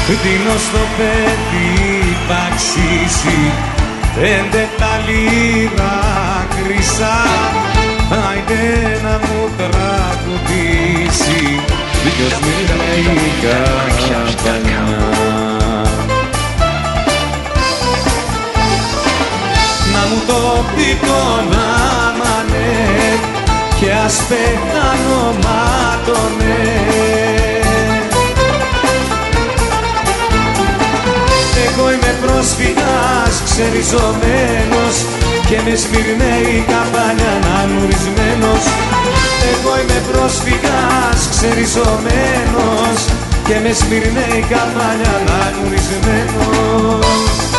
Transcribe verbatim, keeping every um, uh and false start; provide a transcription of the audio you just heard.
δίνω στο παιδί παξίσι πέντε τα λίρα χρυσά. Άιντε να μου τραγουδήσει ποιος μιλάει καμπανιά. Να μου το πει το όνομα, ναι, και ας πεθάνω μάτωνε. Εγώ είμαι πρόσφυγας ξεριζωμένος και με σμυρνέει καμπάνια ανανουρισμένος. Εγώ είμαι πρόσφυγας ξεριζωμένος και με σμυρνέει καμπάνια ανανουρισμένος.